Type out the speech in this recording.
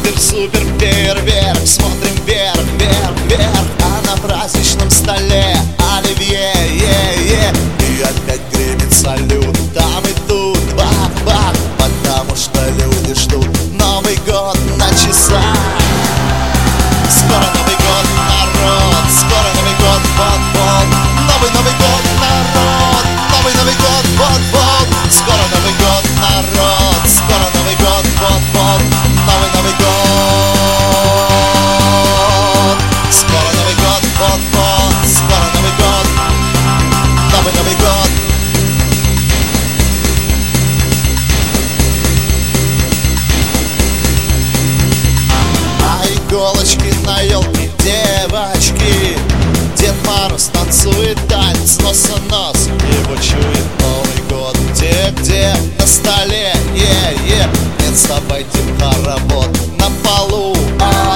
супер фейерверк. Смотрим вверх, вверх, вверх, а на праздничном столе оливье, и опять гремит салют. Там и тут бах-бах, потому что люди ждут Новый год на часах. Скоро Новый год, народ, скоро Новый год, вот-вот. Новый год, народ, Новый год, вот-вот. Скоро Новый год, народ, скоро Новый год, вот-вот. Новый год, скоро Новый год, вот-вот. Скоро Новый год, Новый год. А иголочки на елке, девочки. Дед Мороз танцует танец нос в нос, его чует Новый год. Где на столе, нет, вставайте в хоровод. На полу,